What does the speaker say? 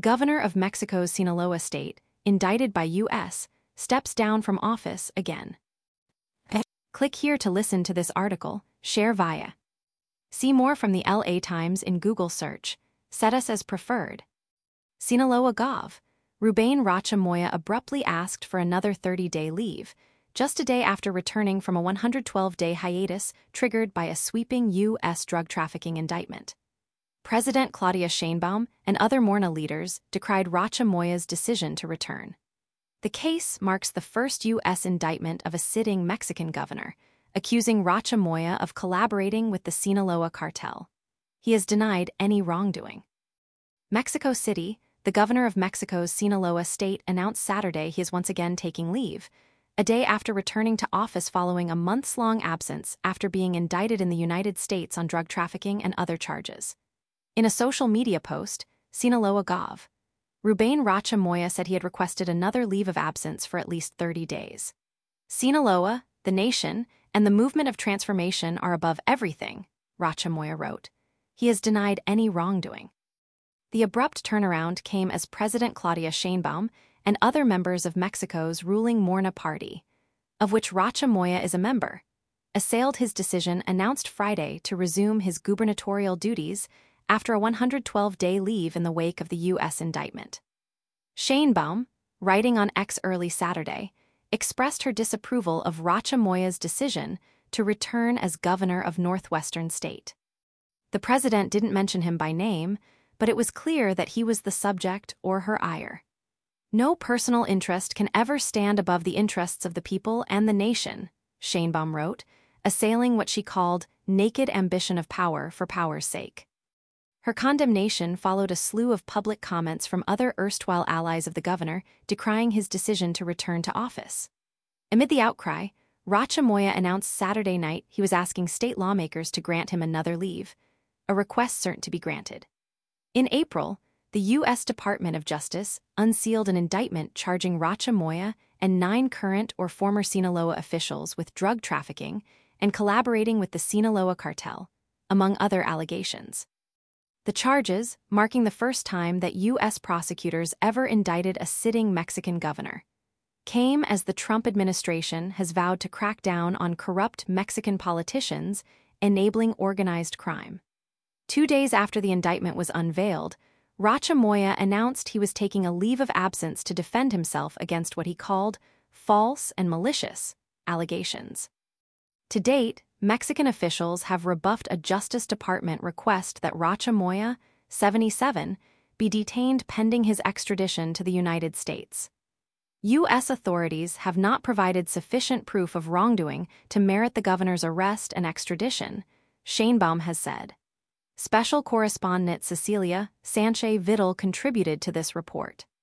governor of Mexico's Sinaloa state, indicted by U.S., steps down from office again. Click here to listen to this article, share via. See more from the LA Times in Google search. Set us as preferred. Sinaloa Gov. Ruben Rocha Moya abruptly asked for another 30-day leave, just a day after returning from a 112-day hiatus triggered by a sweeping U.S. drug trafficking indictment. President Claudia Sheinbaum and other Morena leaders decried Rocha Moya's decision to return. The case marks the first U.S. indictment of a sitting Mexican governor, accusing Rocha Moya of collaborating with the Sinaloa cartel. He has denied any wrongdoing. Mexico City, the governor of Mexico's Sinaloa state, announced Saturday he is once again taking leave, a day after returning to office following a months-long absence after being indicted in the United States on drug trafficking and other charges. In a social media post, Sinaloa Gov. Ruben Rocha Moya said he had requested another leave of absence for at least 30 days. Sinaloa, the nation, and the movement of transformation are above everything, Rocha Moya wrote. He has denied any wrongdoing. The abrupt turnaround came as President Claudia Sheinbaum and other members of Mexico's ruling Morena party, of which Rocha Moya is a member, assailed his decision announced Friday to resume his gubernatorial duties after a 112-day leave in the wake of the U.S. indictment. Sheinbaum, writing on X early Saturday, expressed her disapproval of Rocha Moya's decision to return as governor of Northwestern State. The president didn't mention him by name, but it was clear that he was the subject or her ire. No personal interest can ever stand above the interests of the people and the nation, Sheinbaum wrote, assailing what she called naked ambition of power for power's sake. Her condemnation followed a slew of public comments from other erstwhile allies of the governor decrying his decision to return to office. Amid the outcry, Rocha Moya announced Saturday night he was asking state lawmakers to grant him another leave, a request certain to be granted. In April, the U.S. Department of Justice unsealed an indictment charging Rocha Moya and 9 current or former Sinaloa officials with drug trafficking and collaborating with the Sinaloa cartel, among other allegations. The charges, marking the first time that U.S. prosecutors ever indicted a sitting Mexican governor, came as the Trump administration has vowed to crack down on corrupt Mexican politicians enabling organized crime. 2 days after the indictment was unveiled, Rocha Moya announced he was taking a leave of absence to defend himself against what he called false and malicious allegations. To date, Mexican officials have rebuffed a Justice Department request that Rocha Moya, 77, be detained pending his extradition to the United States. U.S. authorities have not provided sufficient proof of wrongdoing to merit the governor's arrest and extradition, Sheinbaum has said. Special correspondent Cecilia Sanchez Vidal contributed to this report.